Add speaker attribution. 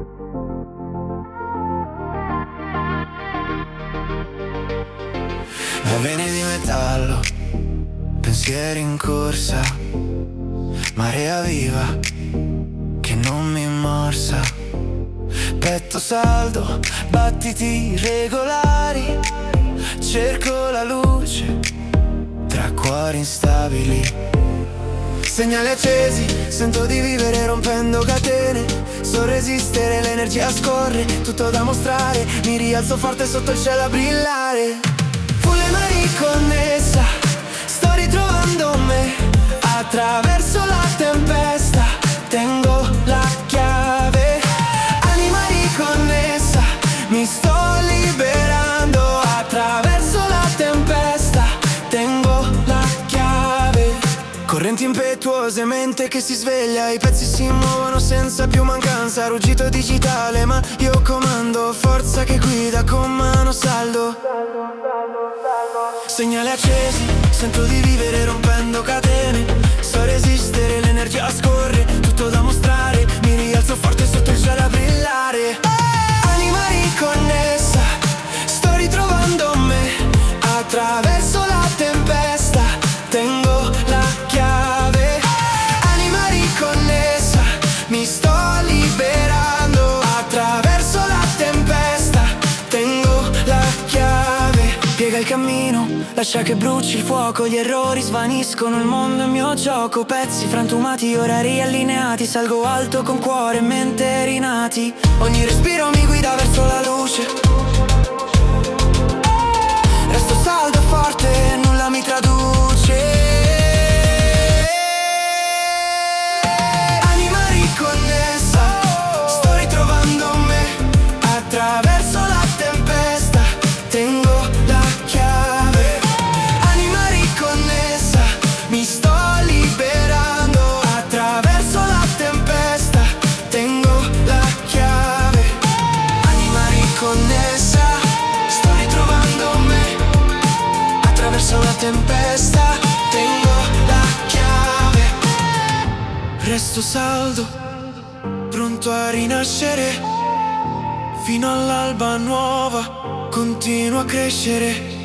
Speaker 1: Vene di metallo, pensieri in corsa, marea viva che non mi morsa. Petto saldo, battiti regolari, cerco la luce tra cuori instabili. Segnali accesi, sento di vivere rompendo catene. So resistere, l'energia scorre, tutto da mostrare. Mi rialzo forte sotto il cielo a brillare. Con le mani connessa, sto ritrovando me. Attraverso la tempesta, tengo la chiave. Anima riconnessa, mi sto liberando. Attraverso la tempesta, tengo la chiave. Correnti impetuose, mente che si sveglia. I pezzi si muovono senza più mancanza. Ruggito digitale, ma io comando. Forza che guida con mano saldo. Segnali accesi, sento di vivere rompendo catene. So resistere, l'energia scorre, tutto da mostrare. Mi rialzo forte sotto il cielo a brillare. Anima riconnessa, sto ritrovando me. Attraverso la tempesta, tengo la chiave. Anima riconnessa, mi sto liberando. Attraverso la tempesta, tengo la chiave. Piega il cammino, lascia che bruci il fuoco. Gli errori svaniscono, il mondo è mio gioco. Pezzi frantumati, orari allineati. Salgo alto con cuore e mente rinati. Ogni respiro mi guida verso la luce. Resto saldo e forte, nulla mi traduce. Anima riconnessa, sto ritrovando me. Attraverso la tempesta, tengo la chiave. Anima riconnessa, mi sto liberando. Attraverso la tempesta, tengo la chiave. Anima riconnessa, sto ritrovando me. Attraverso la tempesta, tengo la chiave. Resto saldo, pronto a rinascere. Fino all'alba nuova, continuo a crescere.